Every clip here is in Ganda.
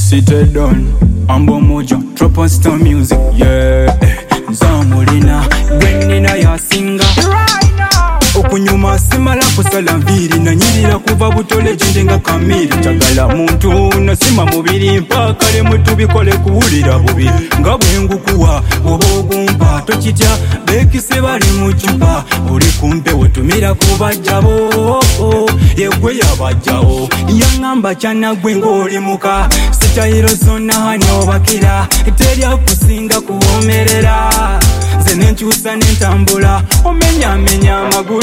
Seated down, Ambo Moja, drop on star music, yeah. Zamulina, Gwenina ya singa. Okunyuma simala kusala mbiri na nyirira kuva butole jindenga kamiri. Chagala muntu nasima mubiri mpaka le mutu bikole kuwulira bubi. Nga bwengukuwa obogumpa tochitya bekise bali mu chupa. Uli kumpe wetumira kubajjabo yegwe yabajjawo. Yangamba chana gwengo oli muka sichayiro zonna hanyo bakira. Terya kusinga kuwomerera nze nenkyusa nentambula omenya amagulu.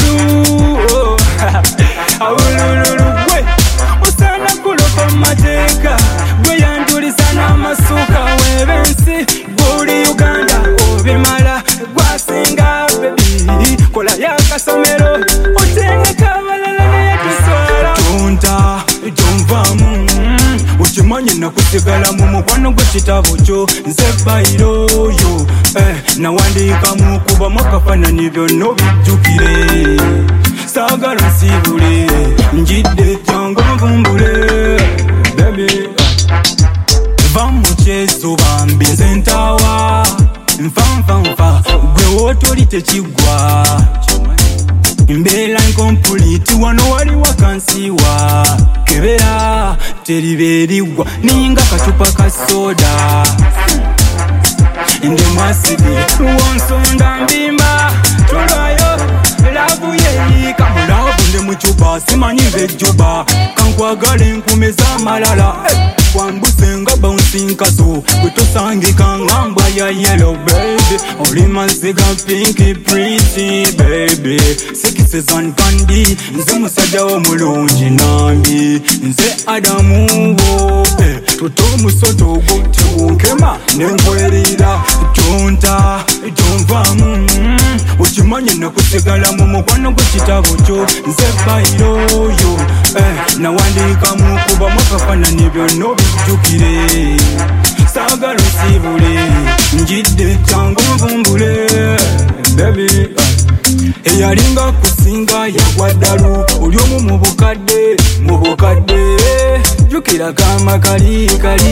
Awulululu gwe osana kulopa mateeka gwe yandulisa n'amasuka webensi guli Uganda obimala gwasinga bebi kola yakasomero otengeka abalala neyatuswala tonta tonvamu ukimanyi nakusigala mu mukwano gw'ekitabo kyo nze bayiroyo nawandikamu kubamu akafananyi byonna obijjukire saagala nsibule njidde jangu nvumbule baby va mu kyezo bambi nze ntaawa nfanfanfa gwe wootoli tekigwa mbeera incomplete wano wali wakansiwa kebera teribeerigwa ninga kacupa ka soda ndi mwasidi wonsonda mbimba tulwayo lavu yeyika mulavu ndi mucupa simanyi nzejjuba kankwagala enkume z'amalala kwambuse nga bounsinkaso gwetosangika ngambwa ya yellow baby oli maziga pinky pretty baby sikisezan kandi nze musajja w'omulungi nambi nze adamuwo tuto omusoto ogwo tegunkema nenkwerera tonta tonvamu ukimanyi nakusigala mu mukwano gw'ekitabo kyo nze bayiroyo nawandikamu kubamu akafananyi byonna obijjukire saagala nsibule njidde jangu nvumbule baby eyalinga kusinga yagwa ddalu oli omu mu bukadde jukira kama kali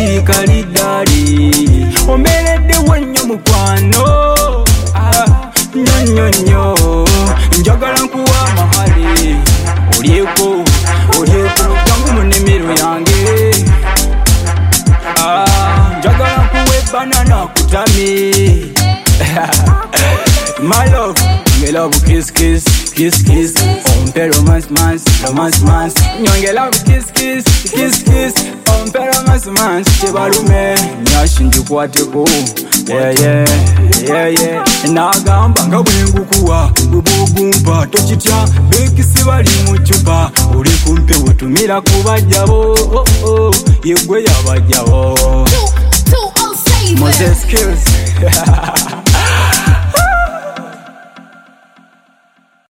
ddali omereddewo ennyo mukwano nyonyonyo njagala nkuwa amahali olyeko jangu mu nnimiro yange njagala nkuwa ebanana kutami my love me love kiss ompe romance nyonge love kiss ompe romance kibalume nyashi njikwateko yeah nagamba nga bwengukuwa bubugumpa tokitya bekisi bali mu cupa oli kumpe wetumira kubajjabo yegwe yabajjabo Moses Skills